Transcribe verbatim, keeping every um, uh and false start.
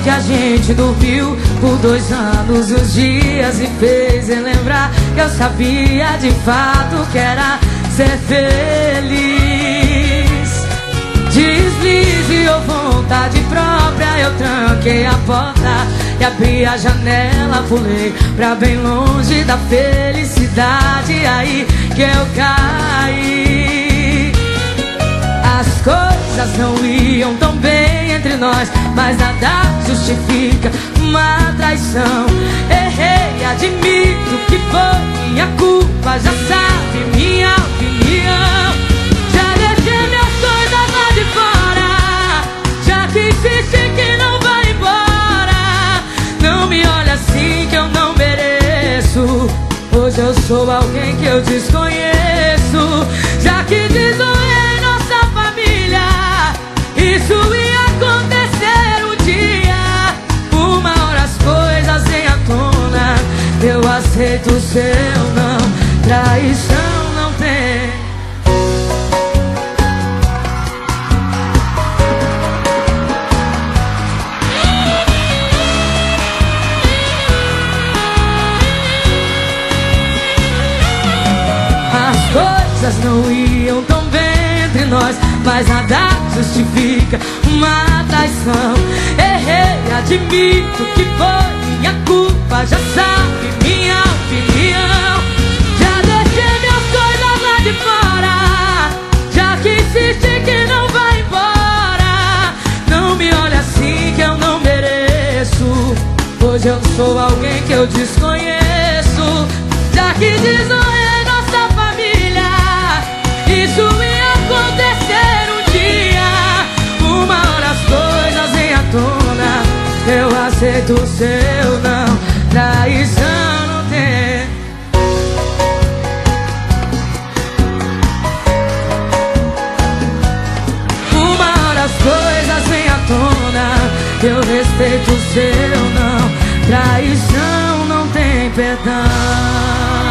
que a gente dormiu por dois anos, os dias me fez relembrar que eu sabia de fato que era ser feliz. Deslize ou vontade própria, eu tranquei a porta e abri a janela, pulei pra bem longe da felicidade, aí que eu caí. As coisas não iam tão bem entre nós, mas nada justifica uma traição. Errei, admito que foi minha culpa, já sabe minha opinião. Já deixei minhas coisas lá de fora, já que insiste que não vai embora. Não me olha assim que eu não mereço, hoje eu sou alguém que eu desconheço. Já que desonrei nossa família, isso ia acontecer um dia. Uma hora as coisas vêm à tona, eu aceito o seu não, traição não tem. As coisas não iam tão bem entre nós, mas nada justifica uma traição. Errei, admito que foi minha culpa, já sabe minha opinião. Já deixei minhas coisas lá de fora, já que insiste que não vai embora. Não me olha assim que eu não mereço, hoje eu sou alguém que eu desconheço. Já que desonrei nossa família, isso ia acontecer um dia. Uma hora as coisas vêm à tona, eu aceito o seu não, traição não tem. Uma hora as coisas vêm à tona, eu respeito o seu não, traição não tem perdão.